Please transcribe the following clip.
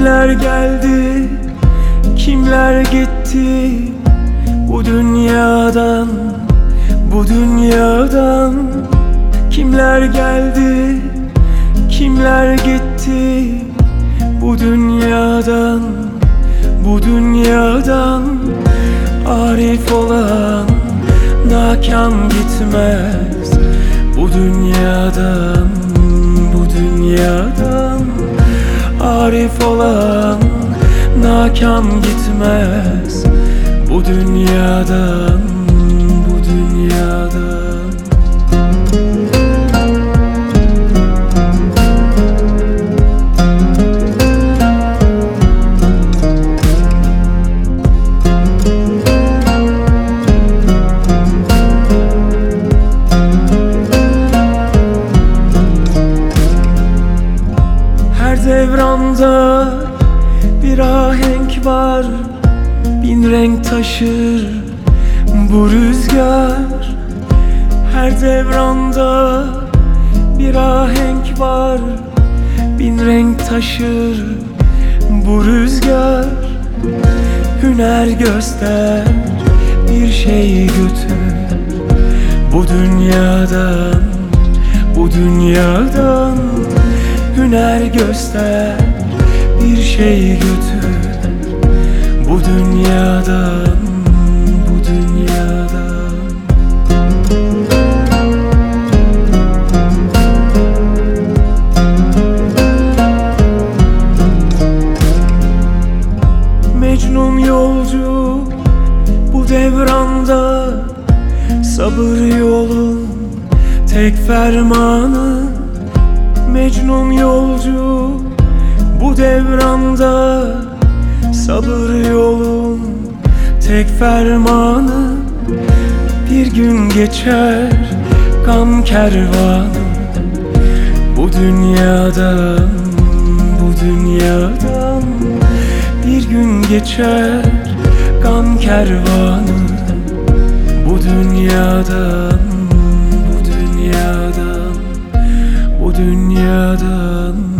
Kimler geldi, kimler gitti bu dünyadan, bu dünyadan. Kimler geldi, kimler gitti bu dünyadan, bu dünyadan. Arif olan nakam gitmez bu dünyadan, bu dünyadan. Arif olan nakam gitmez bu dünyadan, bu dünyadan. Her devranda bir ahenk var, bin renk taşır bu rüzgar. Her devranda bir ahenk var, bin renk taşır bu rüzgar. Hüner göster, bir şey götür bu dünyadan, bu dünyadan. Hüner göster, bir şey götür bu dünyadan, bu dünyadan. Mecnun yolcu bu devranda, sabır yolun tek fermanı. Mecnun yolcu bu devranda, sabır yolun tek fermanı. Bir gün geçer gam kervanı bu dünyadan, bu dünyadan. Bir gün geçer gam kervanı bu dünyadan, bu dünyadan, bu dünyadan.